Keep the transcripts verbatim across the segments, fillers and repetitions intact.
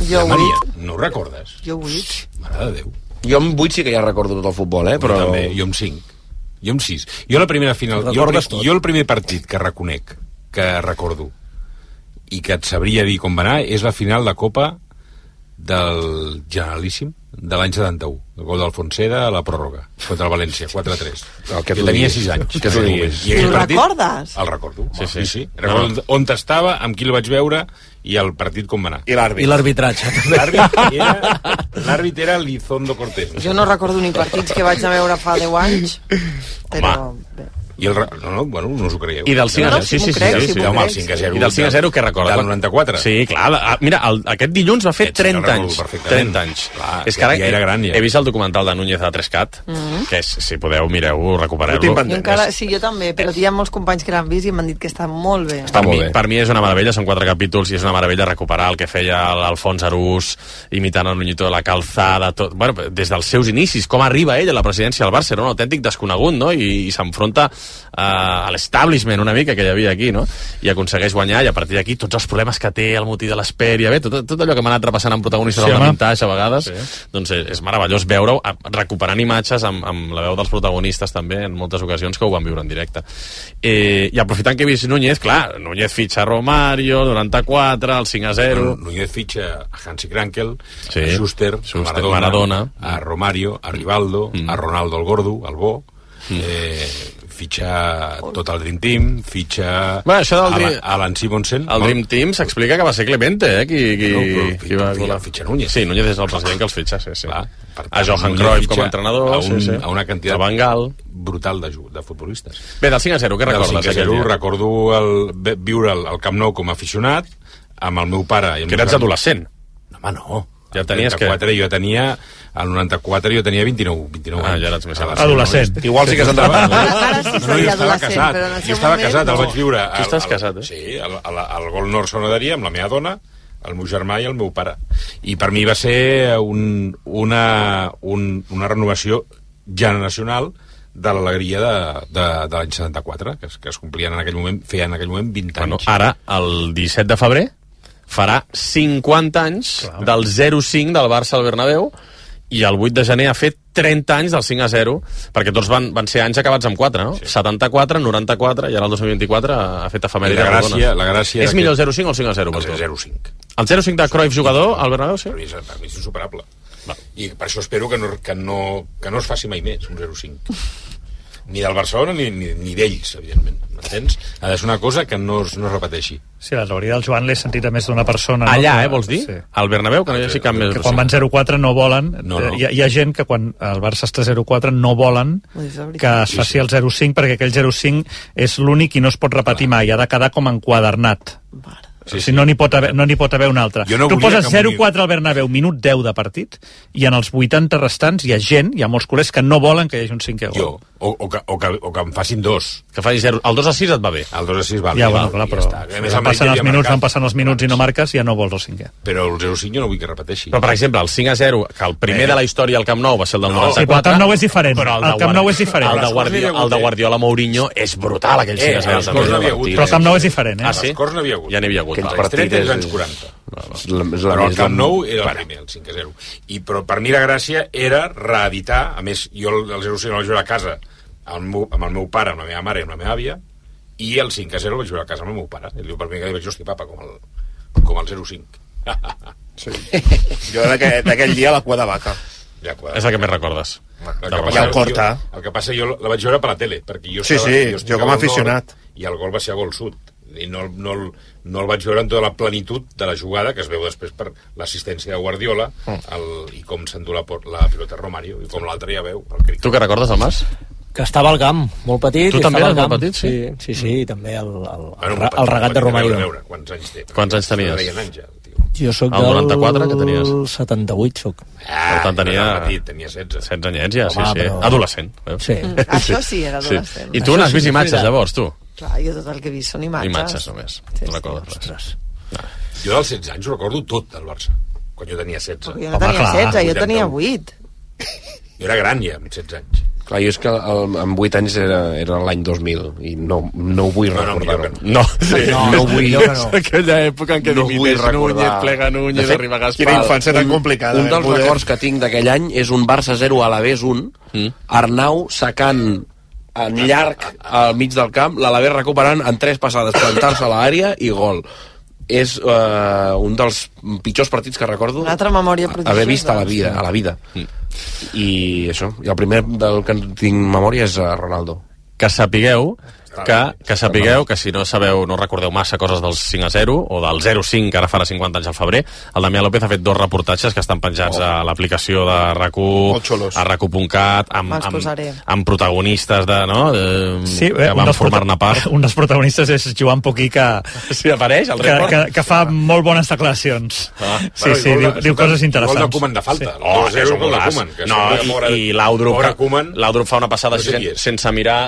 Jo Maria, no ho recordes? Jo vuit. Mare de Déu. Jo amb vuit sí que ja recordo tot el futbol, eh? Però... Jo també, jo amb cinc. Jo amb sis. Jo la primera final... Jo, jo el primer partit que reconec, que recordo, i que et sabria dir com va anar, és la final de Copa del Generalíssim de l'any setanta-u, el gol d'Alfonseda a la pròrroga contra el València, quatre a tres. El que jo tenia sis anys. Que t'ho diguis. I el recordes? El recordo. Sí, sí. sí, sí. Recordo no. on estava, amb qui el vaig veure i el partit com va anar. I l'àrbit. I l'arbitratge. L'àrbit era, l'àrbit era Lizondo Cortés. Jo no recordo ni partits que vaig anar a veure fa deu anys, però... Bé. I el, no, no, bueno, no us ho creieu. I del cinc a zero, no, sí, sí, sí, crec, sí, sí, sí, sí, home, el cinc a zero. I del cinc a zero, què recorda? Del noranta-quatre. Sí, clar, la, mira, el, aquest dilluns va fer Aquest sí, trenta no anys. perfectament. trenta anys. Clar, és que ara ja era gran, ja. He vist el documental de Núñez de Trescat, mm-hmm. que és, si podeu, mireu, recupereu-lo. Jo encara, sí, jo també, però hi ha molts companys que l'han vist i m'han dit que està molt bé. Per mi, per mi és una meravella, són quatre capítols i és una meravella recuperar el que feia l'Alfons Arús imitant el Nuñito de la Calzada, tot, bueno, des dels seus inicis, com arriba ell a la presidència del Barça, era un autèntic desconegut, no? I, i s'enfronta uh, a l'establishment una mica que hi havia aquí, no? I aconsegueix guanyar, i a partir d'aquí tots els problemes que té, el motí de l'Hesperia, bé, tot, tot allò que m'ha anat repassant amb protagonistes sí, del Vintage a vegades, sí. Doncs és, és meravellós veure-ho, recuperant imatges amb, amb la veu dels protagonistes també, en moltes ocasions que ho van viure en directe. Eh, I aprofitant que he vist Núñez, clar, Núñez fitxa a Romario, noranta-quatre, el cinc a zero... Núñez fitxa a Hansi Krankel, sí. a Schuster, Schuster, a Maradona, Maradona, a Romario, a Rivaldo, mm. a Ronaldo el Gordo, el bo, mm. eh, fitxa tot el Dream Team, fitxa bueno, això del Dream... Alan Simonsen. El Dream Team s'explica que va ser Clemente, eh? Qui, qui, no, qui va fitxa, fitxa Núñez. Sí, Núñez és el president que els fitxa, sí, sí. Clar, a Johan Cruyff com a entrenador, a, un, sí, sí. a una quantitat a Van Gaal. Brutal de, de futbolistes. Bé, del cinc a zero, què recordes? Del cinc a zero recordo el, viure el, el Camp Nou com a aficionat, amb el meu pare... I que eres adolescent. No, home, no. Ja tenies que... Jo tenia... Al noranta-quatre jo tenia vint-i-nou, vint-i-nou ah, anys. ja eres més adolescent. No, Igual sí que s'entrava. Ara sí seria adolescent, però en el seu jo estava moment... casat, el vaig viure... Tu estàs casat, eh? Sí, al, al, al Gol Nord Sonodaria, amb la meva dona, el meu germà i el meu pare. I per mi va ser un, una, un, una renovació generacional de l'alegria de, de, de l'any setanta-quatre, que es, que es complien en aquell moment, feien en aquell moment vint anys. Bueno, ara, el disset de febrer, farà cinquanta anys Clar. del zero cinc del Barça al Bernabéu, i el vuit de gener ha fet trenta anys del cinc a zero, perquè tots van, van ser anys acabats amb quatre, no? Sí. setanta-quatre, noranta-quatre, i ara el dos mil vint-i-quatre ha fet efemèride. La gràcia, la gràcia és millor el zero cinc o el cinc a zero? El zero cinc. El zero cinc de Cruyff jugador al Bernabéu, sí? Per mi és, per mi és insuperable. Va. I per això espero que no, que, no, que no es faci mai més un zero cinc. Ni del Barcelona ni, ni, ni d'ells, evidentment. M'entens? Ha de ser una cosa que no es, no es repeteixi. Sí, la teoria del Joan l'he sentit a més d'una persona. Allà, no? eh, vols dir? Sí. Al Bernabéu, que no hi hagi cap més... Que quan van zero quatre no volen... No, no. Hi, ha, hi ha gent que quan el Barça està zero quatre no volen que es faci el zero cinc, perquè aquell zero cinc és l'únic i no es pot repetir mai. Ha de quedar com enquadernat. Vale. Sí, sí. O sigui, no n'hi pot, haver, no pot haver un altre. No tu poses zero quatre al Bernabéu, minut deu de partit, i en els vuitanta restants hi ha gent, hi ha molts culers que no volen que hi hagi un cinquè gol. Jo, o, o, que, o, que, o que em facin dos. Que faci zero. El dos a sis et va bé. El dos a sis va bé. Ja, bueno, clar, però ja si van passant els minuts, van passant els minuts i no marques, ja no vols el cinquè. Però el zero cinc jo no vull que repeteixi. Però, per exemple, el cinc a zero, que el primer eh. de la història al Camp Nou va ser el del no, noranta-quatre... Sí, però el Camp Nou és diferent. Però el, el Camp Nou és diferent. El de, Guardiola, el de Guardiola Mourinho és brutal, aquell cinc a zero. Eh, no hagut, però el Camp Nou és diferent, eh? Ah, sí? Els cors no havia hagut. Ja n'hi havia hagut. Els trenta als anys quaranta. Però el Camp Nou era el primer, el cinc a zero. I, però per mi la gràcia era reeditar, a més, jo el zero cinc el vaig jugar a casa amb el, meu, amb el meu pare, amb la meva mare i amb la meva àvia, i el cinc a zero el vaig jugar a casa amb el meu pare. I per mi que vaig dir, hosti, papa, com el, com el zero cinc. Sí. Jo d'aquell dia la cua de vaca. Ja, és el que més recordes. Ja ho corta. Jo, el que passa, jo la vaig veure per la tele, perquè jo sí, estava, sí, jo, jo com a aficionat. I el gol va ser a gol sud. I no, no, no el vaig veure en tota la plenitud de la jugada, que es veu després per l'assistència de Guardiola, el, i com s'endú la, la pilota Romario, i com l'altre ja veu. El tu què recordes, el Mas? Que estava al camp, molt petit. Tu també eres molt petit, sí? Sí, sí, sí, mm. també el, el, el, bueno, el regat de Romario. Veure, quants anys té? Quants anys tenies? Àngel, jo soc del noranta-quatre, que tenies? setanta-vuit, soc. Ah, per tant, tenia... Petit, tenia setze. setze anyets ja, Home, sí, sí. però... Adolescent. Sí. Mm, això sí, era adolescent. Sí. I tu n'has vist imatges, llavors, tu? Clar, jo tot el que he vist són imatges. Imatges, només. Sí, no recordes sí, res. No. Jo dels setze anys ho recordo tot, del Barça. Quan jo tenia setze. Però jo no tenia setze, jo tenia vuit. Jo era gran ja, amb setze anys. Clar, jo és que el, amb vuit anys era, era l'any dos mil i no, no ho vull No, no, recordar-ho. No, sí, no, no vull... no. Aquella època en què No vull dimiteix recordar. Núñez, plega Núñez, fet, arriba Gaspar. quina infància tan complicada, Un eh, dels poder. records que tinc d'aquell any és un Barça zero a l'Alavés un, Mm. Arnau sacant en llarg al mig del camp, l'Alavés recuperant en tres passades, plantar-se a l'àrea i gol. És uh, un dels pitjors partits que recordo Una altra memòria prodigiosa. haver vist a la vida, a la vida. Mm. I això, i el primer del que tinc memòria és uh, Ronaldo. Que sapigueu que, que sapigueu que si no sabeu, no recordeu massa coses del cinc a zero o del zero cinc, que ara farà cinquanta anys al febrer, el Damià López ha fet dos reportatges que estan penjats oh. a l'aplicació de RAC u, a RAC u punt cat, amb, amb, amb protagonistes de, no, de, sí, que eh, van formar-ne part. Un dels protagonistes és Joan Poquí, que, sí, apareix, el que, que, que fa molt bones declaracions. Ah, sí, sí, diu, diu coses interessants. Gol de Koeman de falta. Sí. Oh, és un golaç. No, i, i Laudrup, Laudrup fa una passada no sé sen, sense mirar...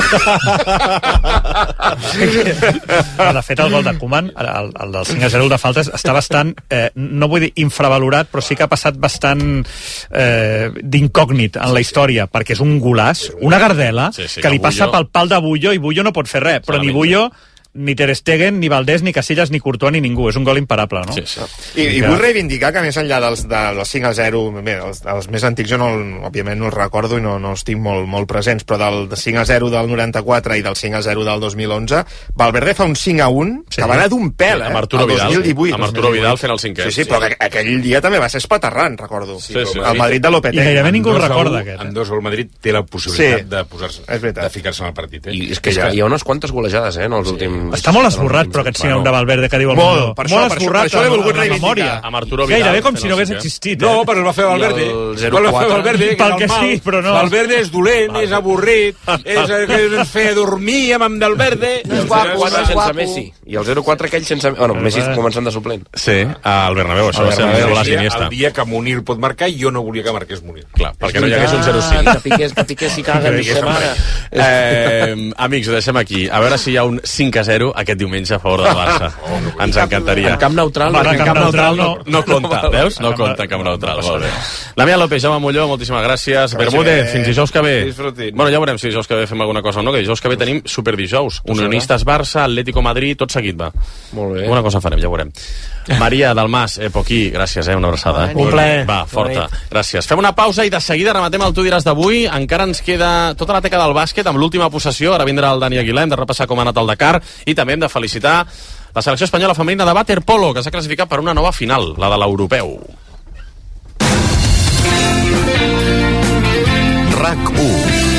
De fet, el gol de Koeman, el, el del cinc a zero de faltes, està bastant, eh, no vull dir infravalorat, però sí que ha passat bastant eh, d'incògnit en la història, perquè és un golaç, una gardela, sí, sí, que li passa Bullo... pel pal de Bullo, i Bullo no pot fer res, però ni Bullo, ni Ter Stegen, ni Valdés, ni Casillas, ni Courtois, ni ningú. És un gol imparable, no? Sí, sí. I, i vull reivindicar que més enllà dels, dels cinc a zero, bé, els, els més antics jo no, òbviament no els recordo i no, no els tinc molt, molt presents, però del cinc a zero del noranta-quatre i del cinc a zero del dos mil onze, Valverde fa un cinc a un sí. que va anar d'un pèl, eh? Amb Arturo Vidal, dos mil divuit, amb Arturo Vidal fent el cinquè. Sí, sí, però sí. aquell dia també va ser espaterrant, recordo. Sí, sí, sí. El Madrid de Lopetegui. I gairebé ningú el recorda, aquest. En dos el Madrid té la possibilitat sí. de posar-se, de ficar-se en el partit. Eh? I és que hi ha, hi ha unes quantes golejades, eh, en els últims... Està molt esborrat, però aquest cinc a un de Valverde que diu el molt, per això, molt esborrat, per això l'he volgut reivindicar. Amb Arturo Vidal. Gairebé com si no hagués existit. No, però el va fer Valverde. El va fer Valverde, que pel que sí, però no. Valverde és dolent, és avorrit, és el que ens feia dormir amb Valverde. No és guapo, no és guapo. Messi. I el zero quatre aquell sense... Bueno, Messi començant de suplent. Sí, al Bernabéu, això va ser el golaç Iniesta. El dia que Munir pot marcar, jo no volia que marqués Munir. Clar, perquè no hi hagués un zero cinc. Que piqués, que piqués i caga, eh, amics, ho deixem aquí. A veure si hi ha un cinc a zero aquest diumenge a favor del Barça. Ens encantaria. En camp neutral, no, en camp neutral no, no compta, veus? No compta en camp neutral. Molt bé. Damià López, Jaume Molló, moltíssimes gràcies. Bermúdez, fins dijous que ve. Bueno, ja veurem si dijous que ve fem alguna cosa o no, que dijous que ve tenim superdijous. Unionistes Barça, Atlético Madrid, tot seguit va. Molt bé. Una cosa farem, ja veurem. Maria Dalmas, eh, Poquí, gràcies, eh, una abraçada. Un plaer. Va, forta. Gràcies. Fem una pausa i de seguida rematem el Tu diràs d'avui. Encara ens queda tota la teca del bàsquet amb l'última possessió. Ara vindrà el Dani Aguilar, hem de repassar com ha anat el Dakar i també hem de felicitar la selecció espanyola femenina de waterpolo, que s'ha classificat per una nova final, la de l'europeu. RAC u.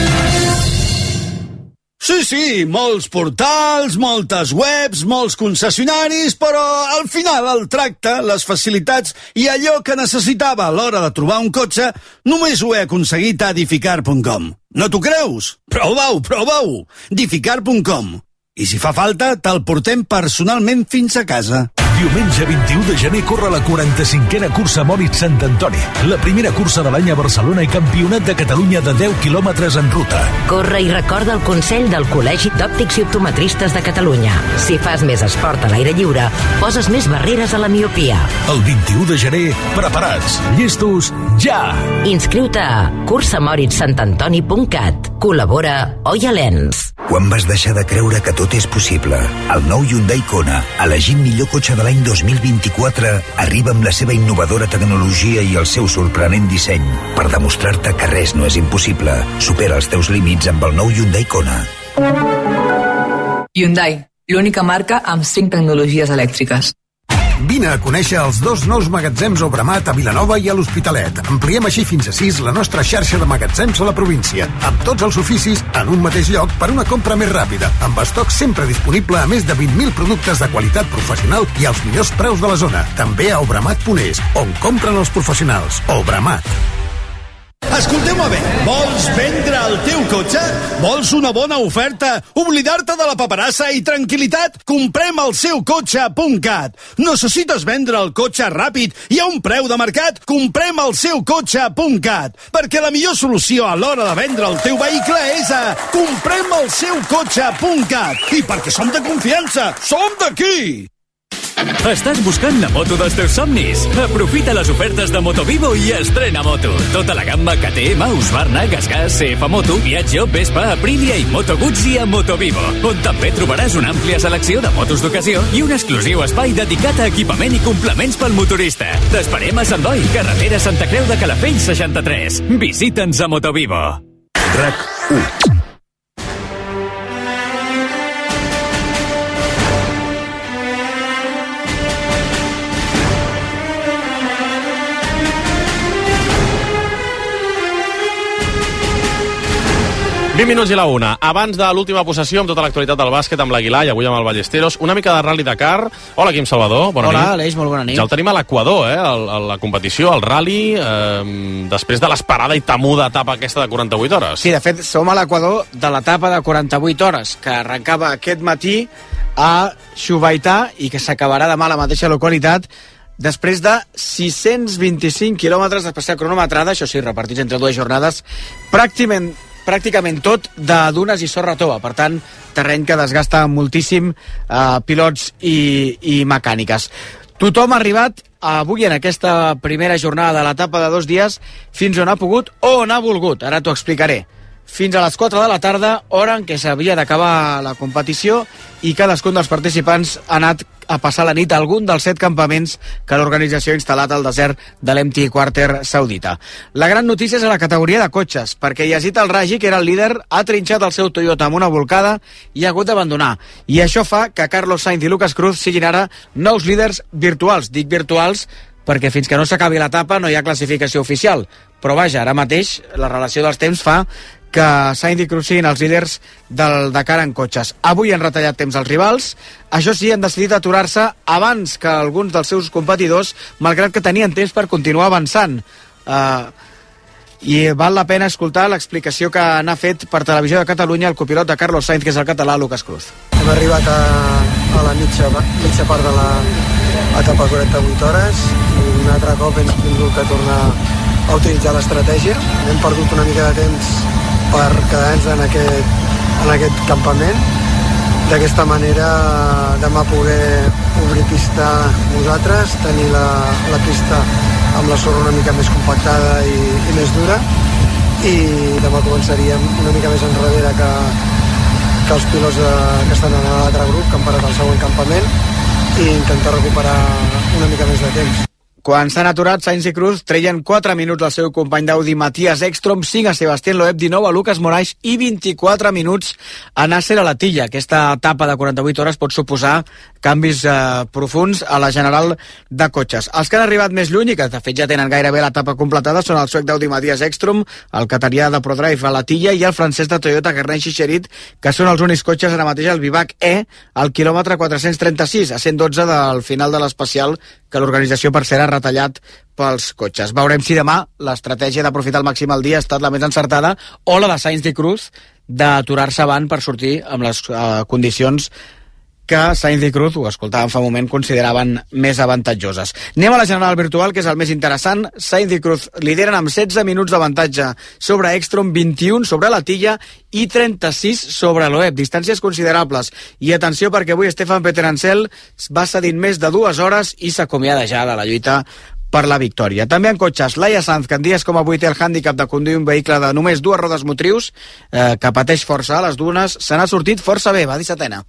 Sí, sí, molts portals, moltes webs, molts concessionaris, però al final el tracte, les facilitats i allò que necessitava a l'hora de trobar un cotxe només ho he aconseguit a Dificar punt com. No t'ho creus? Prova-ho, prova-ho! Dificar punt com. I si fa falta, te'l portem personalment fins a casa. Diumenge vint-i-u de gener corre la quaranta-cinquena cursa Moritz Sant Antoni, la primera cursa de l'any a Barcelona i campionat de Catalunya de deu quilòmetres en ruta. Corre i recorda el consell del Col·legi d'Òptics i Optometristes de Catalunya. Si fas més esport a l'aire lliure, poses més barreres a la miopia. El vint-i-u de gener, preparats, llestos, ja! Inscriu-te a cursa moritz sant antoni punt cat. Col·labora Oya Lens. Quan vas deixar de creure que tot és possible? El nou Hyundai Kona, elegit millor cotxe de l'any dos mil vint-i-quatre, arriba amb la seva innovadora tecnologia i el seu sorprenent disseny per demostrar-te que res no és impossible. Supera els teus límits amb el nou Hyundai Kona. Hyundai, l'única marca amb cinc tecnologies elèctriques. Vine a conèixer els dos nous magatzems Obramat a Vilanova i a l'Hospitalet. Ampliem així fins a sis la nostra xarxa de magatzems a la província, amb tots els oficis en un mateix lloc per una compra més ràpida, amb estoc sempre disponible a més de vint mil productes de qualitat professional i als millors preus de la zona. També a obramat punt es, on compren els professionals. Obramat. Escolteu-me bé, vols vendre el teu cotxe? Vols una bona oferta? Oblidar-te de la paperassa i tranquil·litat? Comprem el seu cotxe punt cat. Necessites vendre el cotxe ràpid i a un preu de mercat? Comprem el seu cotxe punt cat. Perquè la millor solució a l'hora de vendre el teu vehicle és a comprem el seu cotxe punt cat. I perquè som de confiança, som d'aquí! Estàs buscant la moto dels teus somnis? Aprofita les ofertes de Motovivo i estrena moto. Tota la gamma K T M, Husqvarna, GasGas, C F Moto, Piaggio, Vespa, Aprilia i Moto Guzzi a Motovivo, on també trobaràs una àmplia selecció de motos d'ocasió i un exclusiu espai dedicat a equipament i complements pel motorista. T'esperem a Sant Boi, carretera Santa Creu de Calafell seixanta-tres. Visita'ns a Motovivo. RAC u. vint minuts i la una. Abans de l'última possessió, amb tota l'actualitat del bàsquet, amb l'Aguilar i avui amb el Ballesteros, una mica de Rally Dakar. Hola, Quim Salvador, bona Hola, nit. Aleix, molt bona nit. Ja el tenim a l'Equador, eh, el, el, la competició, el Rally, eh, després de l'esperada i temuda etapa aquesta de quaranta-vuit hores. Sí, de fet, som a l'Equador de l'etapa de quaranta-vuit hores, que arrencava aquest matí a Xubaità i que s'acabarà demà a la mateixa localitat, després de sis-cents vint-i-cinc quilòmetres d'especial cronometrada, això sí, repartits entre dues jornades, pràcticament pràcticament tot de dunes i sorra tova, per tant, terreny que desgasta moltíssim eh, pilots i, i mecàniques. Tothom ha arribat avui en aquesta primera jornada de l'etapa de dos dies fins on ha pogut o on ha volgut, ara t'ho explicaré. Fins a les quatre de la tarda, hora en què s'havia d'acabar la competició i cadascun dels participants ha anat a passar la nit a algun dels set campaments que l'organització ha instal·lat al desert de l'Empty Quarter saudita. La gran notícia és a la categoria de cotxes, perquè Yazid Al-Raji, que era el líder, ha trinxat el seu Toyota amb una volcada i ha hagut d'abandonar. I això fa que Carlos Sainz i Lucas Cruz siguin ara nous líders virtuals. Dic virtuals perquè fins que no s'acabi l'etapa no hi ha classificació oficial. Però vaja, ara mateix la relació dels temps fa que Sainz i Cruz siguin els líders del Dakar en cotxes. Avui han retallat temps als rivals, això sí, han decidit aturar-se abans que alguns dels seus competidors, malgrat que tenien temps per continuar avançant. Uh, I val la pena escoltar l'explicació que n'ha fet per Televisió de Catalunya el copilot de Carlos Sainz, que és el català Lucas Cruz. Hem arribat a, a la mitja, mitja part de l'etapa quaranta-vuit hores i un altre cop hem tingut que tornar a utilitzar l'estratègia. Hem perdut una mica de temps per quedar-nos en aquest, en aquest campament. D'aquesta manera demà poder obrir pista nosaltres, tenir la, la pista amb la sorra una mica més compactada i, i més dura, i demà començaríem una mica més enrere que, que els pilots de, que estan en l'altre grup, que han parat el següent campament, i intentar recuperar una mica més de temps. Quan s'han aturat, Sainz i Cruz treien quatre minuts al seu company d'Audi Matías Ekstrom, cinc a Sebastián Loeb, dinou a Lucas Moraes i vint-i-quatre minuts a Nasser Al-Attiyah. Aquesta etapa de quaranta-vuit hores pot suposar canvis eh, profuns a la general de cotxes. Els que han arribat més lluny, i que de fet ja tenen gairebé l'etapa completada, són el suec d'Audi Matías Ekstrom, el catarià de ProDrive Al-Attiyah i el francès de Toyota Guerlain Chicherit, que són els únics cotxes ara mateix al Vivac E, al quilòmetre quatre-cents trenta-sis, a cent dotze del final de l'especial, que l'organització per ser ha retallat pels cotxes. Veurem si demà l'estratègia d'aprofitar al màxim el dia ha estat la més encertada o la de Sainz i Cruz d'aturar-se avant per sortir amb les uh, condicions que Sainz i Cruz, ho escoltàvem fa un moment, consideraven més avantatjoses. Anem a la general virtual, que és el més interessant. Sainz i Cruz lideren amb setze minuts d'avantatge sobre Ekstrom, vint-i-un sobre l'Atilla i trenta-sis sobre Loeb. Distàncies considerables. I atenció, perquè avui Stefan Peterencel va cedint més de dues hores i s'acomiada ja de la lluita per la victòria. També en cotxes, Laia Sanz, que en dies com avui té el hàndicap de conduir un vehicle de només dues rodes motrius, eh, que pateix força a les dunes, se n'ha sortit força bé, va dissetena.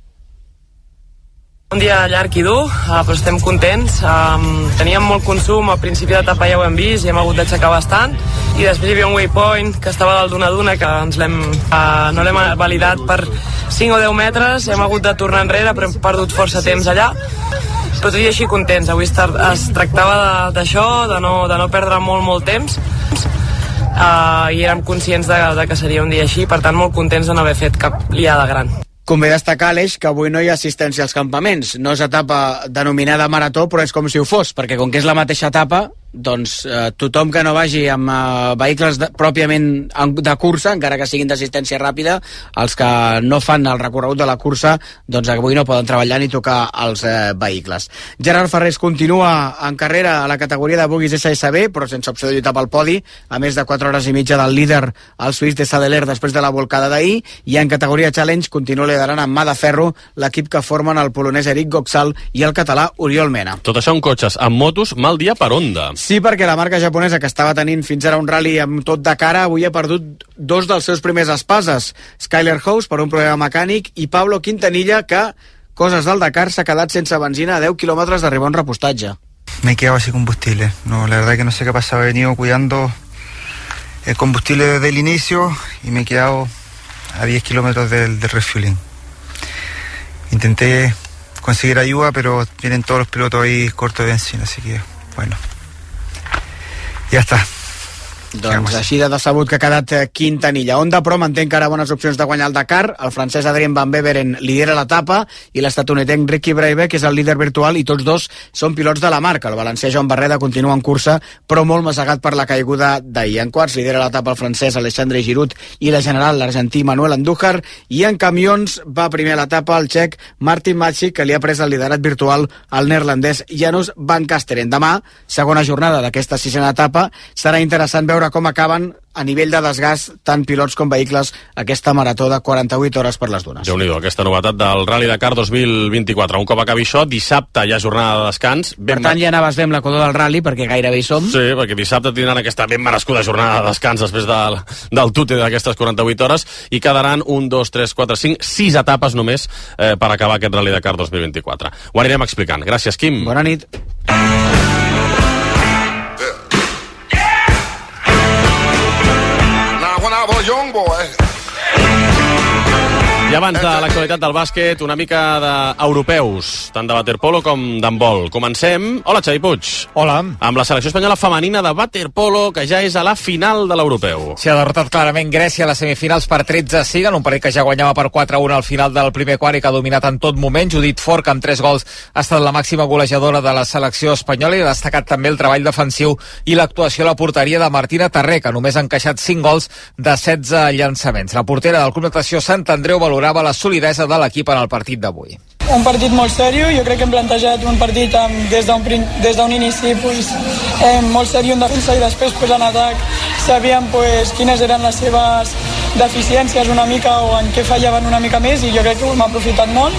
Un dia llarg i dur, uh, però estem contents. Um, teníem molt consum, al principi d'etapa ja ho hem vist i hem hagut d'aixecar bastant, i després hi havia un waypoint que estava dalt d'una duna que ens l'hem, uh, no l'hem validat per cinc o deu metres, hem hagut de tornar enrere, però hem perdut força temps allà. Però tot i així contents, avui es tractava d'això, de, de, no, de no perdre molt, molt temps, uh, i érem conscients de, de que seria un dia així, per tant molt contents de no haver fet cap liada gran. Convé destacar, Aleix, que avui no hi ha assistència als campaments. No és etapa denominada marató, però és com si ho fos, perquè com que és la mateixa etapa, doncs eh, tothom que no vagi amb eh, vehicles de, pròpiament de cursa, encara que siguin d'assistència ràpida, els que no fan el recorregut de la cursa, doncs avui no poden treballar ni tocar els eh, vehicles. Gerard Ferrés continua en carrera a la categoria de Bugis S S B, però sense opció de lluitar pel podi, a més de quatre hores i mitja del líder, el suís de Sadeler, després de la volcada d'ahir, i en categoria Challenge continua liderant amb mà de ferro l'equip que formen el polonès Eric Goxal i el català Oriol Mena. Tot això en cotxes, amb motos, mal dia per Honda. Sí, perquè la marca japonesa, que estava tenint fins ara un rally amb tot de cara, avui ha perdut dos dels seus primers espases. Skyler House, per un problema mecànic, i Pablo Quintanilla, que, coses del Dakar, s'ha quedat sense benzina a deu quilòmetres d'arribar a un repostatge. Me he quedado sin combustible. No, la verdad que no sé qué ha pasado. He venido cuidando el combustible desde el inicio y me he quedado a diez kilómetros del, del refueling. Intenté conseguir ayuda, pero vienen todos los pilotos ahí cortos de benzina, así que, bueno... Ja està. Doncs així de decebut que ha quedat Quintanilla. Honda, però, manté encara bones opcions de guanyar el Dakar. El francès Adrien Van Beveren lidera l'etapa i l'estatunidenc Ricky Braibe, que és el líder virtual, i tots dos són pilots de la marca. El valencià Joan Barreda continua en cursa, però molt massegat per la caiguda d'ahir. En quarts lidera l'etapa el francès Alexandre Giroud i la general l'argentí Manuel Andújar, i en camions va primer a l'etapa el txec Martin Macic, que li ha pres el liderat virtual al neerlandès Janus Van Kasteren. Demà, segona jornada d'aquesta sisena etapa, serà interessant veure com acaben a nivell de desgast tant pilots com vehicles aquesta marató de quaranta-vuit hores per les dunes. Déu-n'hi-do, aquesta novetat del Rally Dakar dos mil vint-i-quatre. Un cop acabi això, dissabte hi ha jornada de descans. Per tant, ja anaves bé amb l'equador del Rally, perquè gairebé hi som. Sí, perquè dissabte tindran aquesta ben merescuda jornada de descans després del, del tute d'aquestes quaranta-vuit hores, i quedaran un, dos, tres, quatre, cinc, sis etapes només eh, per acabar aquest Rally Dakar dos mil vint-i-quatre. Ho anirem explicant. Gràcies, Quim. Bona nit. Young boy. I abans de l'actualitat del bàsquet, una mica d'europeus, tant de waterpolo com d'handbol. Comencem. Hola, Xavi Puig. Hola. Amb la selecció espanyola femenina de waterpolo, que ja és a la final de l'europeu. S'hi ha derrotat clarament Grècia a les semifinals per tretze a cinc, en un partit que ja guanyava per quatre a un al final del primer quart i que ha dominat en tot moment. Judit Forc, amb tres gols, ha estat la màxima golejadora de la selecció espanyola, i ha destacat també el treball defensiu i l'actuació a la porteria de Martina Tarré, que només ha encaixat cinc gols de setze llançaments. La portera del Club Natació Sant Andreu valorava la solidesa de l'equip en el partit d'avui. Un partit molt seriós, jo crec que hem plantejat un partit amb, des d'un des d'un inici pues, eh, molt seriós en defensa i després pues, en atac sabíem pues, quines eren les seves deficiències una mica o en què fallaven una mica més, i jo crec que ho hem aprofitat molt.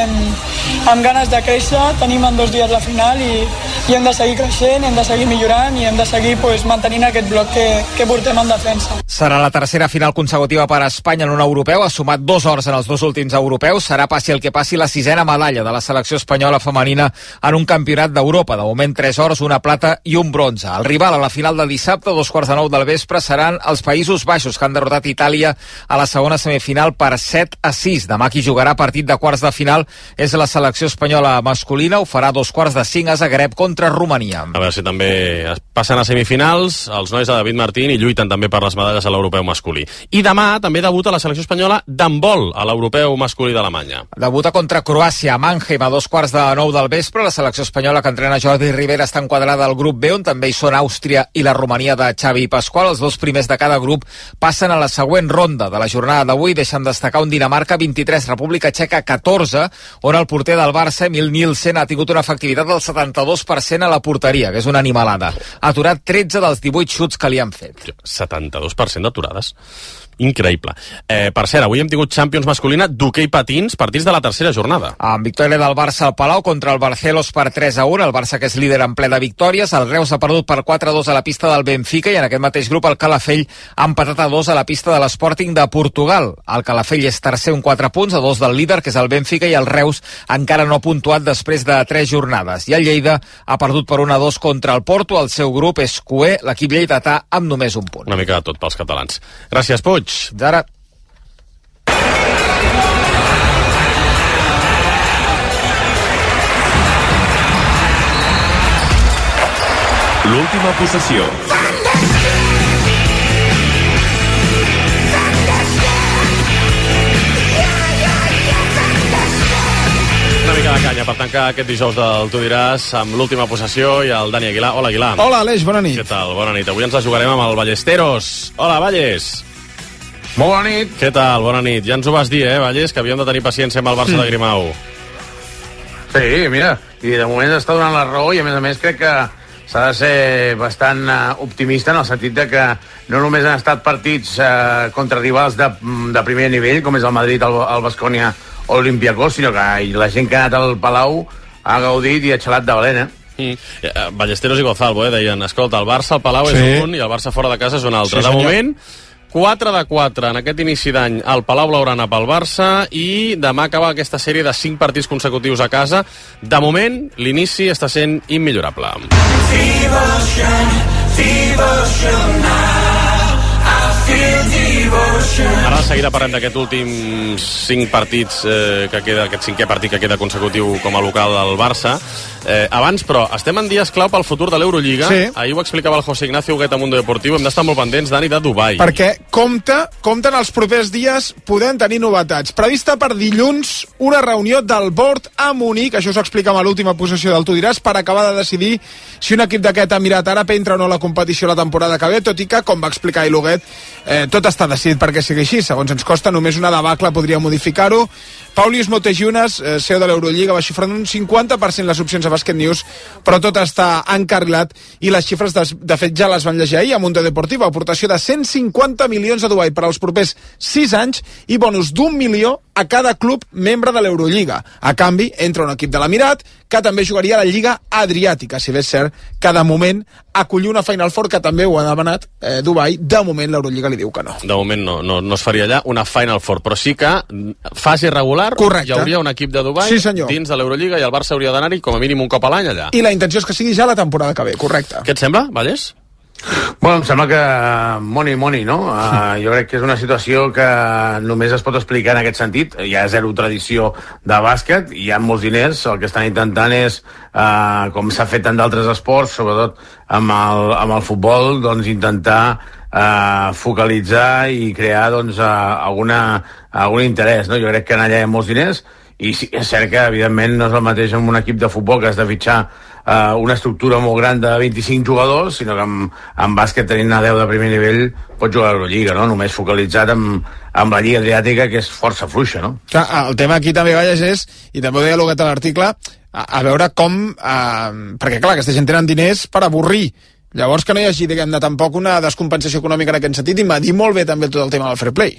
Eh, amb ganes de créixer, tenim en dos dies la final i, i hem de seguir creixent, hem de seguir millorant i hem de seguir pues, mantenint aquest bloc que, que portem en defensa. Serà la tercera final consecutiva per a Espanya en un europeu, ha sumat dos hores en els dos últims europeus, serà passi el que passi la sisena medalla de la selecció espanyola femenina en un campionat d'Europa. De moment, tres hores, una plata i un bronze. El rival a la final de dissabte, dos quarts de nou del vespre, seran els Països Baixos, que han derrotat Itàlia a la segona semifinal per set a sis. Demà qui jugarà partit de quarts de final és la selecció espanyola masculina. Ho farà dos quarts de cinc a Zagreb contra Romania. A veure si també passen a semifinals els nois de David Martín i lluiten també per les medalles a l'europeu masculí. I demà també debuta la selecció espanyola d'handbol a l'europeu masculí d'Alemanya. Debuta contra Croàcia a Mannheim a dos quarts de nou del vespre. La selecció espanyola que entrena Jordi Rivera està enquadrada al grup B, on també hi són Àustria i la Romania de Xavi Pasqual. Els dos primers de cada grup passen a la següent ronda de la jornada d'avui. Deixen destacar un Dinamarca vint-i-tres, República Txeca catorze, on el porter del Barça, Emil Nielsen, ha tingut una efectivitat del setanta-dos per cent a la porteria, que és una animalada. Ha aturat tretze dels divuit xuts que li han fet. setanta-dos per cent d'aturades. Increïble. Eh, per cert, avui hem tingut Champions masculina d'hoquei patins, partits de la tercera jornada. Amb victòria del Barça al Palau contra el Barcelos per tres a un, el Barça que és líder en ple de victòries, el Reus ha perdut per quatre a dos a la pista del Benfica, i en aquest mateix grup el Calafell ha empatat a dos a la pista de l'Sporting de Portugal. El Calafell és tercer amb quatre punts, a dos del líder, que és el Benfica, i el Reus encara no ha puntuat després de tres jornades. I el Lleida ha perdut per un a dos contra el Porto, el seu grup és cuer, l'equip lleidatà amb només un punt. Una mica de tot pels catalans. Gràcies, Puig. D'ara. L'última possessió. una mica de canya per tancar aquest dijous del Tu diràs amb l'última possessió i el Dani Aguilar. Hola, Aguilar. Hola, Aleix, bona nit. Què tal? Bona nit. Avui ens la jugarem amb el Ballesteros. Hola, Valles. Molt bona nit. Què tal? Bona nit. Ja ens ho vas dir, eh, Valles, que havíem de tenir paciència amb el Barça mm. de Grimau. Sí, mira, i de moment està donant la raó i a més a més crec que s'ha de ser bastant uh, optimista en el sentit de que no només han estat partits uh, contra rivals de, de primer nivell, com és el Madrid, el, el Baskonia o l'Olympiacos, sinó que la gent que ha anat al Palau ha gaudit i ha xalat de valent, eh? Mm. Ballesteros i Gonzalo, eh, deien, escolta, el Barça al Palau sí. és un i el Barça fora de casa és un altre. Sí, de moment, quatre de quatre en aquest inici d'any al Palau Blaugrana pel Barça i demà acaba aquesta sèrie de cinc partits consecutius a casa. De moment, l'inici està sent immillorable. Devotion, devotion now, I feel devotion. Ara de seguida parlem d'aquest últims cinc partits eh, que queda, aquest cinquè partit que queda consecutiu com a local del Barça. Eh, abans, però, estem en dies clau pel futur de l'Eurolliga. Sí. Ahir ho explicava el José Ignacio Huguet a Mundo Deportivo. Hem d'estar molt pendents, Dani, de Dubai. Perquè compta, compta en els propers dies podem tenir novetats. Prevista per dilluns una reunió del board a Múnich, això s'ho explica a l'última possessió del Tu diràs, per acabar de decidir si un equip d'aquest Emirat Àrab entra o no a la competició la temporada que ve, tot i que, com va explicar ahir l'Huguet, eh, tot està decidit perquè sigui així. Segons ens costa, només una debacle podria modificar-ho. Paulius Motiejunas, eh, C E O de l'Eurolliga, va xifrar un cinquanta per cent les opcions a Basket News, però tot està encarrilat i les xifres, de, de fet, ja les van llegir ahir a Mundo Deportivo. Aportació de cent cinquanta milions a Dubai per als propers sis anys i bonus d'un milió a cada club membre de l'Eurolliga. A canvi, entra un equip de l'Emirat que també jugaria a la Lliga Adriàtica, si bé és cert que de moment acollir una Final Four, que també ho ha demanat eh, Dubai, de moment l'Eurolliga li diu que no. De moment no, no, no es faria allà una Final Four, però sí que fase regular. Correcte. Hi hauria un equip de Dubai sí, dins de l'Eurolliga i el Barça hauria d'anar-hi com a mínim un cop a l'any allà. I la intenció és que sigui ja la temporada que ve, correcte. Què et sembla, Vallès? Bueno, em sembla que money, money, no? Uh, jo crec que és una situació que només es pot explicar en aquest sentit. Hi ha zero tradició de bàsquet, hi ha molts diners, el que estan intentant és, uh, com s'ha fet en d'altres esports, sobretot amb el, amb el futbol, doncs intentar uh, focalitzar i crear doncs, uh, alguna, algun interès, no? Jo crec que en allà hi ha molts diners, i sí, és cert que, evidentment, no és el mateix amb un equip de futbol que has de fitxar Uh, una estructura molt gran de vint-i-cinc jugadors, sinó que amb, amb bàsquet tenint a deu de primer nivell pots jugar a l'Eurolliga, no? Només focalitzat amb, amb la Lliga Adriàtica, que és força fluixa, no? Clar, el tema aquí també, Valles, és, i també ho deia l'Huguet a l'article, a, a veure com... Uh, perquè, clar, aquesta gent tenen diners per avorrir. Llavors que no hi hagi, diguem-ne, tampoc una descompensació econòmica en aquest sentit, i m'ha dit molt bé també tot el tema del fair play.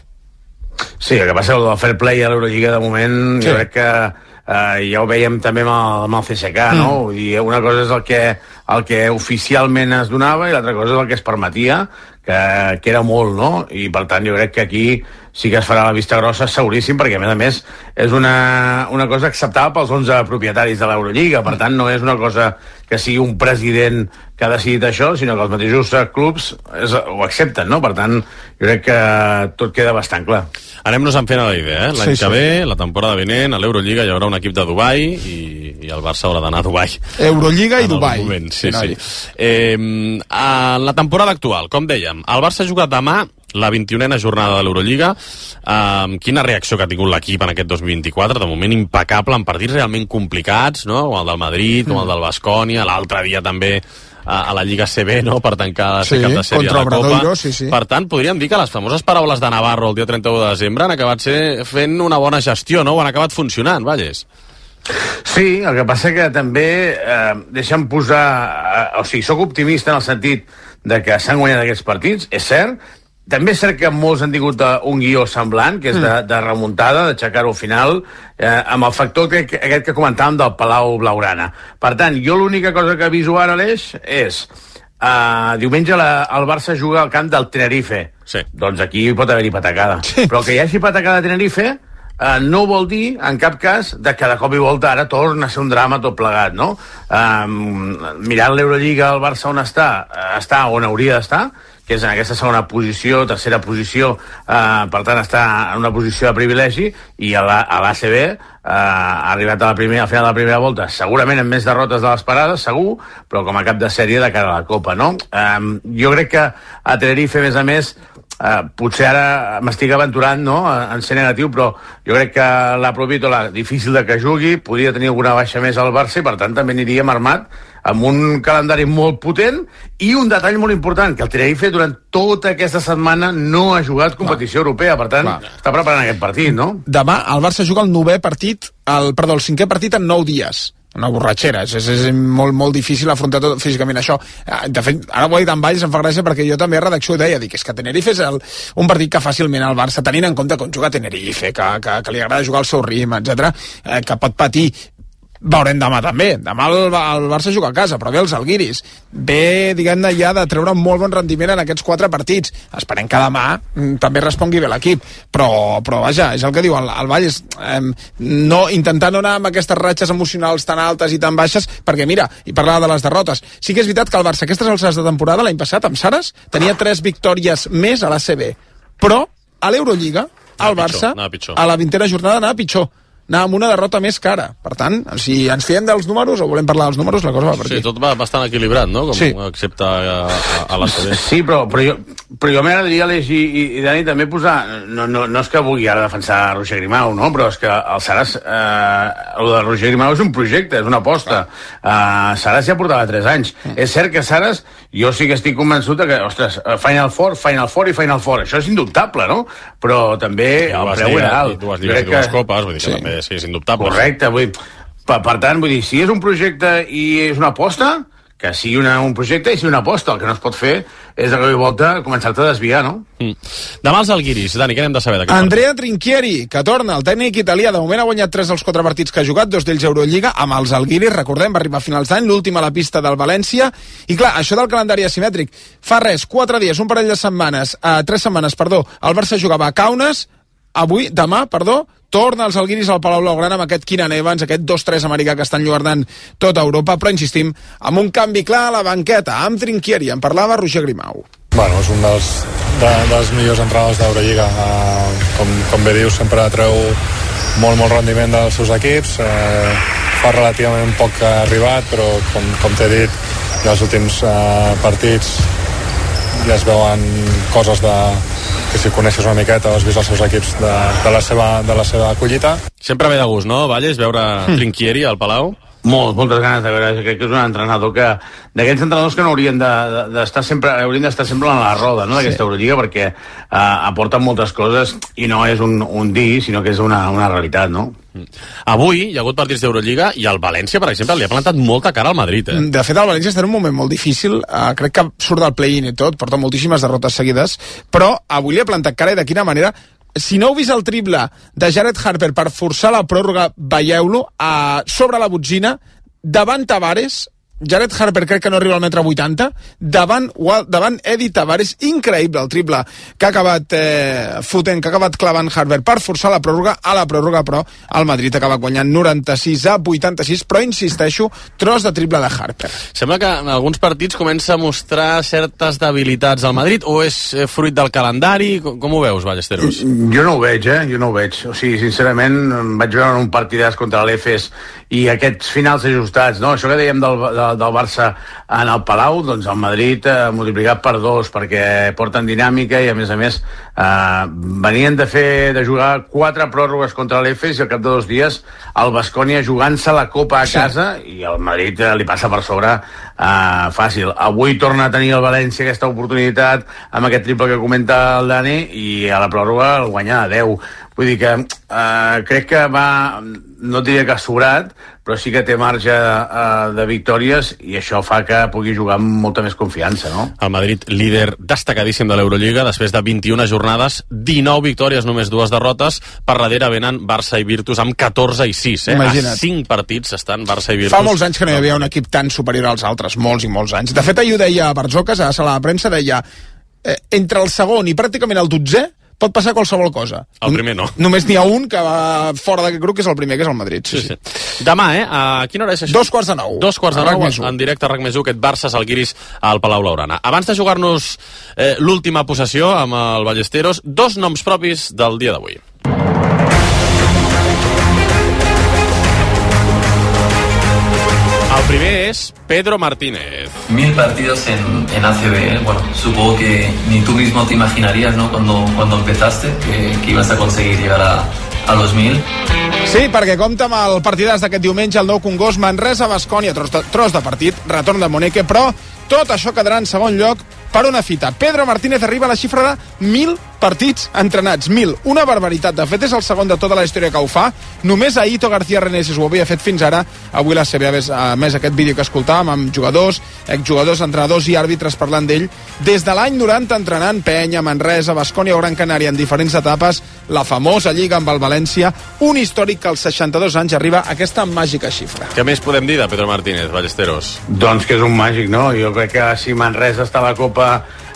Sí, el que passa és el del fair play a l'Eurolliga, de moment, sí. Jo crec que Uh, ja ho veiem també amb el, amb el C S K, mm. no? Vull dir, una cosa és el que, el que oficialment es donava i l'altra cosa és el que es permetia, que, que era molt, no? I per tant jo crec que aquí sí que es farà la vista grossa, seguríssim, perquè a més a més és una, una cosa acceptada pels onze propietaris de l'Eurolliga, per tant no és una cosa que sigui un president que ha decidit això, sinó que els mateixos clubs és, ho accepten, no? Per tant, jo crec que tot queda bastant clar. Anem-nos en fent a la idea, eh? L'any sí, que sí. ve, la temporada vinent, a l'Eurolliga hi haurà un equip de Dubai i, i el Barça haurà d'anar a Dubai. Eurolliga i Dubai. Moment. Sí, sí. Eh, en la temporada actual, com dèiem, el Barça ha jugat demà la vint-i-unena jornada de l'Eurolliga. Um, quina reacció que ha tingut l'equip en aquest dos mil vint-i-quatre? De moment impecable, en partits realment complicats, no? Com el del Madrid, com el del Baskonia, l'altre dia també a, a la Lliga C B, no? Per tancar la sí, cap de sèrie de la Copa. Sí, sí. Per tant, podríem dir que les famoses paraules de Navarro el dia trenta-u de desembre han acabat ser fent una bona gestió, no? O han acabat funcionant, Valles. Sí, el que passa que també eh, deixa'm posar... Eh, o sigui, sóc optimista en el sentit de que s'han guanyat aquests partits, és cert. També és cert que molts han tingut un guió semblant, que és de, de remuntada, d'aixecar-ho al final, eh, amb el factor que, que, aquest que comentàvem del Palau Blaugrana. Per tant, jo l'única cosa que aviso ara, Aleix, és eh, diumenge la, el Barça juga al camp del Tenerife. Sí. Doncs aquí pot haver-hi patacada. Sí. Però que hi hagi patacada a Tenerife eh, no vol dir, en cap cas, de que de cop i volta ara torna a ser un drama tot plegat, no? Eh, mirant l'Eurolliga, el Barça on està, està on hauria d'estar, que és en aquesta segona posició, tercera posició, eh, per tant està en una posició de privilegi, i a l'A C B eh, ha arribat a la primera, al final de la primera volta, segurament amb més derrotes de les parades, segur, però com a cap de sèrie de cara a la Copa, no? Eh, jo crec que a Tenerife, a més a més, Uh, potser ara m'estic aventurant, no?, en ser negatiu, però jo crec que la Provítola, difícil de que jugui, podria tenir alguna baixa més al Barça i per tant també aniríem armat amb un calendari molt potent i un detall molt important, que el Tenerife durant tota aquesta setmana no ha jugat competició Clar. europea, per tant Clar. està preparant aquest partit, no? Demà el Barça juga el novè partit, el, perdó, el cinquè partit en nou dies. Una borratxera, és, és, és molt, molt difícil afrontar tot físicament això. De fet, ara ho he dit en Valls, em fa gràcia perquè jo també a redacció ho deia, dic, és que Tenerife és el, un partit que fàcilment el Barça, tenint en compte com juga Tenerife, que, que, que li agrada jugar al seu ritme, etcètera, eh, que pot patir. Veurem demà també. Demà el, el Barça juga a casa, però ve els Alguiris. Ve, diguem-ne, ja de treure un molt bon rendiment en aquests quatre partits. Esperem que demà mm, també respongui bé l'equip. Però, però vaja, és el que diu el, el Valls. Eh, no, intentar no anar amb aquestes ratxes emocionals tan altes i tan baixes, perquè mira, i parlava de les derrotes. Sí que és veritat que el Barça, aquestes alçades de temporada, l'any passat, amb Saras, tenia tres victòries més a l'A C B. Però a l'Eurolliga, el Barça, a la vintena jornada, anava pitjor. Anar amb una derrota més cara. Per tant, si ens fiem dels números o volem parlar dels números, la cosa va per aquí. Sí, tot va bastant equilibrat, no? Com, sí. Excepte a, a, a l'A C B. Sí, però, però jo, però jo m'agradaria, Aleix i, i, i Dani, també posar... No, no, no és que vulgui ara defensar Roger Grimau, no? Però és que el Saras... Eh, el de Roger Grimau és un projecte, és una aposta. Uh, Saras ja portava tres anys. Mm. És cert que Saras, jo sí que estic convençut que, ostres, Final Four, Final Four i Final Four. Això és indubtable, no? Però també el preu era alt. I dues lligues i dues copes, vull dir que sí. també sí, és indubtable. Correcte, vull dir, per, per tant, vull dir, si és un projecte i és una aposta, que sigui una, un projecte i sigui una aposta, el que no es pot fer és de cop i volta començar-te a desviar, no? Mm. Demà els Alguiris, Dani, què n'hem de saber d'aquest Andrea Trinchieri, que torna, el tècnic italià, de moment ha guanyat tres dels quatre partits que ha jugat, dos d'ells Eurolliga, amb els Alguiris, recordem, va arribar a finals d'any, l'últim a la pista del València, i clar, això del calendari asimètric, fa res, quatre dies, un parell de setmanes, eh, tres setmanes, perdó, el Barça jugava a Kaunas, avui, demà, perdó, torna els Alguiris al Palau Blaugrana amb aquest Keenan Evans, aquest dos tres americà que estan lluernant tota Europa, però insistim, amb un canvi clar a la banqueta, amb Trinchieri, en parlava Roger Grimau. Bueno, és un dels, de, dels millors entrenadors d'Eurolliga. Uh, com, com bé dius, sempre treu molt, molt rendiment dels seus equips. Uh, fa relativament poc que ha arribat, però com, com t'he dit, ja els últims uh, partits ja es veuen coses de, que si coneixes una miqueta o has vist els seus equips de, de, la, seva, de la seva collita. Sempre ve de gust, no, Valles, veure mm. Trinchieri al Palau? Molt, moltes ganes de veure, crec que és un entrenador que, d'aquests entrenadors que no haurien d'estar de, de, sempre, haurien d'estar sempre en la roda, no?, d'aquesta sí. Eurolliga, perquè uh, aporten moltes coses i no és un, un dir, sinó que és una, una realitat, no? Avui hi ha hagut partits d'Eurolliga i el València, per exemple, li ha plantat molta cara al Madrid, eh? De fet, el València està en un moment molt difícil, uh, crec que surt del play-in i tot, porta moltíssimes derrotes seguides, però avui li ha plantat cara i de quina manera. Si no heu vist el triple de Jared Harper per forçar la pròrroga, veieu-lo, a sobre la botzina, davant Tavares, Jared Harper crec que no arriba al metre vuitanta, davant, davant Eddie Tavares, increïble el triple que ha acabat eh, fotent, que ha acabat clavant Harper per forçar la pròrroga, a la pròrroga però el Madrid acaba guanyant noranta-sis a vuitanta-sis, però insisteixo, tros de triple de Harper. Sembla que en alguns partits comença a mostrar certes debilitats al Madrid, o és eh, fruit del calendari? Com, com ho veus, Ballesteros? Jo no ho veig, eh? Jo no ho veig. O sigui, sincerament, vaig veure un partidàs contra l'Efes i aquests finals ajustats, no? Això que dèiem del, del, del Barça en el Palau, doncs el Madrid eh, multiplicat per dos, perquè porten dinàmica i a més a més eh, venien de fer de jugar quatre pròrrogues contra l'Efes i al cap de dos dies el Baskonia jugant-se la Copa a casa sí. i el Madrid eh, li passa per sobre eh, fàcil. Avui torna a tenir el València aquesta oportunitat amb aquest triple que comenta el Dani i a la pròrroga el guanya a deu. Vull dir que eh, crec que va, no et diria que ha sobrat, però sí que té marge eh, de victòries i això fa que pugui jugar amb molta més confiança, no? El Madrid, líder destacadíssim de l'Eurolliga, després de vint-i-una jornades, dinou victòries, només dues derrotes, per darrere venen Barça i Virtus amb catorze i sis, eh? Imagina't. A cinc partits estan Barça i Virtus. Fa molts anys que no hi havia un equip tan superior als altres, molts i molts anys. De fet, ahir ho deia Barzocas, a la sala de premsa, deia eh, entre el segon i pràcticament el dotzè pot passar qualsevol cosa. El primer no. Només n'hi ha un que va fora d'aquest grup, que és el primer, que és el Madrid. Sí, sí. sí. Demà, eh? A quina hora és això? Dos quarts de nou. Dos quarts de nou, en directe a RAC més u, aquest Barça-Salguiris al Palau Blaugrana. Abans de jugar-nos eh, l'última possessió amb el Ballesteros, dos noms propis del dia d'avui. El El primer és Pedro Martínez. Mil partidos en, en A C B, ¿eh? Bueno, supongo que ni tú mismo te imaginarías, ¿no? Cuando, cuando empezaste, que, que ibas a conseguir llegar a, a los mil. Sí, perquè compta amb el partidàs d'aquest diumenge, el Nou Congost, Manresa, Baskonia, tros de, tros de partit, retorn de Moneke, però tot això quedarà en segon lloc per una fita. Pedro Martínez arriba a la xifra de mil partits entrenats, mil. Una barbaritat. De fet, és el segon de tota la història que ho fa. Només a Ito García Reneses ho havia fet fins ara. Avui la C B ha emès aquest vídeo que escoltàvem amb jugadors, exjugadors, entrenadors i àrbitres parlant d'ell. Des de l'any noranta entrenant Penya, Manresa, Baskonia o Gran Canària en diferents etapes, la famosa lliga amb el València, un històric que als seixanta-dos anys arriba a aquesta màgica xifra. Què més podem dir de Pedro Martínez, Ballesteros? Doncs que és un màgic, no? Jo crec que si Manresa està a la Copa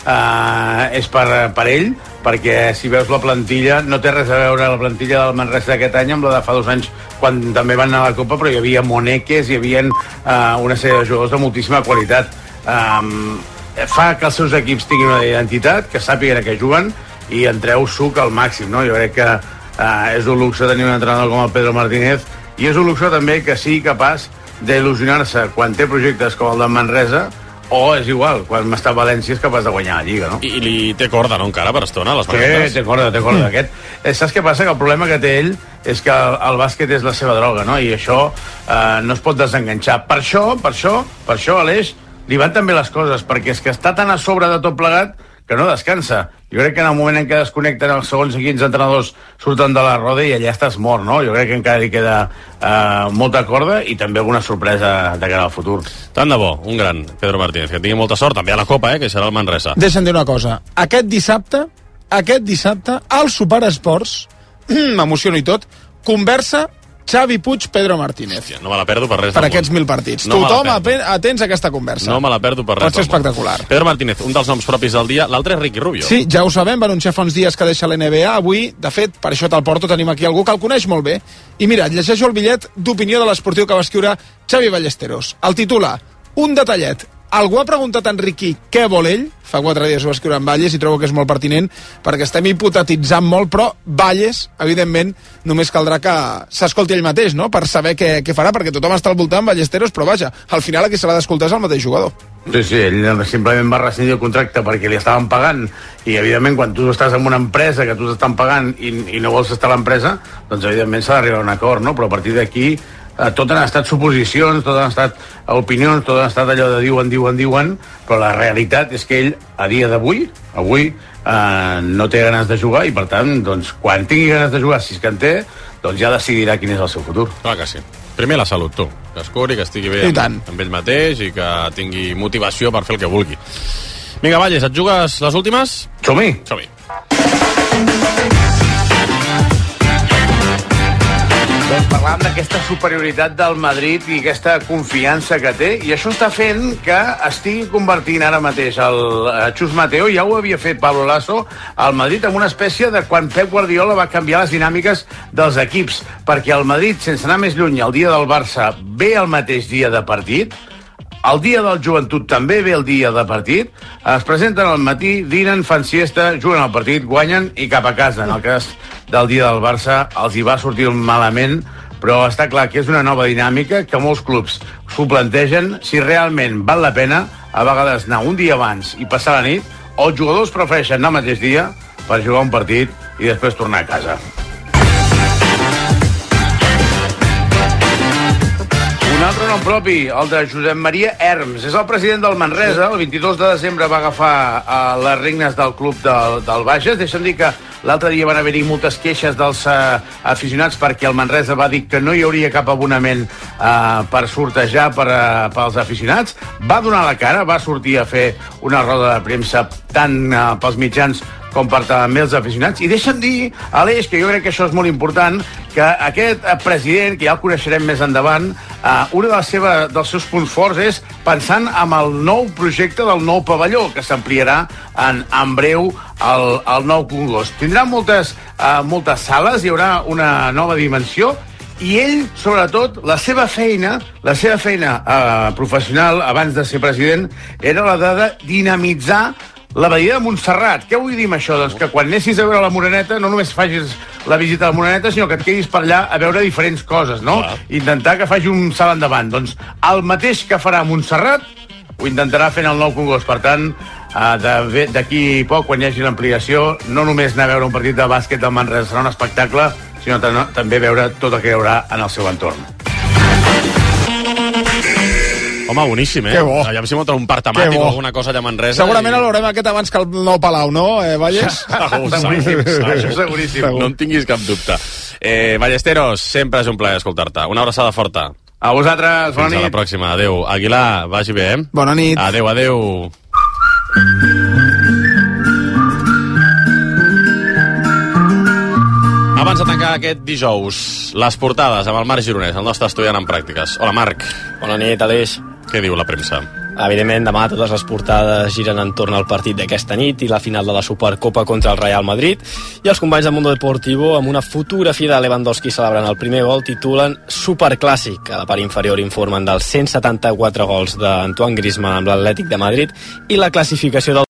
eh, és per, per ell, perquè si veus la plantilla, no té res a veure la plantilla del Manresa d'aquest any amb la de fa dos anys, quan també van anar a la Copa, però hi havia Moneques, hi havia eh, una sèrie de jugadors de moltíssima qualitat. Eh, fa que els seus equips tinguin una identitat, que sàpiguen a què juguen, i en treu suc al màxim, no? Jo crec que eh, és un luxe tenir un entrenador com el Pedro Martínez, i és un luxe també que sigui capaç d'il·lusionar-se quan té projectes com el de Manresa, o és igual, quan està a València és capaç de guanyar la Lliga, no? I, i li té corda, no, encara, per estona, les sí, manetes? té corda, té corda. Mm. Aquest, eh, saps què passa? Que el problema que té ell és que el, el bàsquet és la seva droga, no? I això eh, no es pot desenganxar. Per això, per això, per això, Aleix, li van també les coses, perquè és que està tan a sobre de tot plegat que no descansa. Jo crec que en el moment en què desconnecten els segons i quins entrenadors surten de la roda i allà estàs mort, no? Jo crec que encara li queda eh, molta corda i també alguna sorpresa de cara al futur. Tant de bo, un gran Pedro Martínez, que tingui molta sort també a la Copa, eh, que serà el Manresa. Deixa'm dir una cosa, aquest dissabte, aquest dissabte, al Superesports, m'emociono i tot, conversa Xavi Puig, Pedro Martínez. Hòstia, no me la perdo per res per del aquests món. mil partits. No Tothom atents a aquesta conversa. No me la perdo per res Pot ser del món. espectacular. Pedro Martínez, un dels noms propis del dia, l'altre és Ricky Rubio. Sí, ja ho sabem, va anunciar fa uns dies que deixa l'N B A. Avui, de fet, per això te'l porto, tenim aquí algú que el coneix molt bé. I mira, llegeixo el bitllet d'opinió de l'esportiu que va escriure Xavi Ballesteros. El titula, un detallet. Algú ha preguntat a en Ricky què vol ell? Fa quatre dies ho va escriure en Valles i trobo que és molt pertinent perquè estem hipotetitzant molt, però Valles, evidentment, només caldrà que s'escolti ell mateix, no?, per saber què, què farà, perquè tothom està al voltant, Ballesteros, però vaja, al final aquí se l'ha d'escoltar és el mateix jugador. Sí, sí, ell simplement va rescindir el contracte perquè li estaven pagant i, evidentment, quan tu estàs en una empresa que tu t'estan pagant i, i no vols estar a l'empresa, doncs, evidentment, s'ha d'arribar a un acord, no?, però a partir d'aquí tot han estat suposicions, tot han estat opinions, tot han estat allò de diuen, diuen, diuen, però la realitat és que ell, a dia d'avui, avui, eh, no té ganes de jugar i, per tant, doncs, quan tingui ganes de jugar, si és que en té, doncs ja decidirà quin és el seu futur. Clar que sí. Primer la salut, tu. Que es curi, que estigui bé amb, amb ell mateix i que tingui motivació per fer el que vulgui. Vinga, Valles, et jugues les últimes? Som-hi! Som-hi. Doncs parlàvem d'aquesta superioritat del Madrid i aquesta confiança que té, i això està fent que estigui convertint ara mateix el Chus Mateo, ja ho havia fet Pablo Lasso, al Madrid en una espècie de quan Pep Guardiola va canviar les dinàmiques dels equips, perquè el Madrid, sense anar més lluny, el dia del Barça ve el mateix dia de partit, el dia del Joventut també ve el dia de partit, es presenten al matí, dinen, fan siesta, juguen al partit, guanyen i cap a casa. En el cas del dia del Barça els hi va sortir malament, però està clar que és una nova dinàmica que molts clubs s'ho plantegen si realment val la pena a vegades anar un dia abans i passar la nit, o els jugadors prefereixen anar el mateix dia per jugar un partit i després tornar a casa. Un altre nom propi, el de Josep Maria Herms. És el president del Manresa. El vint-i-dos de desembre va agafar uh, les regnes del club del, del Bages. Deixa'm dir que l'altre dia van haver-hi moltes queixes dels uh, aficionats perquè el Manresa va dir que no hi hauria cap abonament uh, per sortejar per, uh, pels aficionats. Va donar la cara, va sortir a fer una roda de premsa tant uh, pels mitjans com per també els aficionats. I deixa'm dir, Aleix, que jo crec que això és molt important, que aquest president, que ja el coneixerem més endavant, eh, un de les seva, dels seus punts forts és pensant en el nou projecte del nou pavelló, que s'ampliarà en, en breu al, al Nou Congost. Tindrà moltes, eh, moltes sales, hi haurà una nova dimensió, i ell, sobretot, la seva feina, la seva feina eh, professional, abans de ser president, era la de dinamitzar la Badia de Montserrat. Què vull dir amb això? Doncs que quan anessis a veure la Moreneta no només facis la visita a la Moreneta, sinó que et quedis per allà a veure diferents coses, no? Clar. Intentar que faci un salt endavant. Doncs el mateix que farà Montserrat ho intentarà fent el Nou Congost. Per tant, d'aquí poc, quan hi hagi l'ampliació, no només anar a veure un partit de bàsquet del Manresa serà un espectacle, sinó també veure tot el que hi haurà en el seu entorn. Home, boníssim, eh? Que bo. Aviam si m'ho trobo un parc temàtic o alguna cosa allà a Manresa. Segurament i... el veurem aquest abans que el nou Palau, no, eh, Valles? Segur, segur, segur, seguríssim. No en tinguis cap dubte. Eh, Ballesteros, sempre és un plaer escoltar-te. Una abraçada forta. A vosaltres, bona nit. Fins a la pròxima. Adéu. Aguilar, vagi bé, eh? Bona nit. Adéu, adéu. Abans de tancar aquest dijous, les portades amb el Marc Gironès, el nostre estudiant en pràctiques. Hola, Marc. Bona nit, Aleix. Què diu la premsa? Evidentment, demà totes les portades giren entorn al partit d'aquesta nit i la final de la Supercopa contra el Real Madrid. I els companys de Mundo Deportivo, amb una fotografia de Lewandowski celebrant el primer gol, titulen Superclàssic. A la part inferior informen dels cent setanta-quatre gols d'Antoine Griezmann amb l'Atlètic de Madrid i la classificació del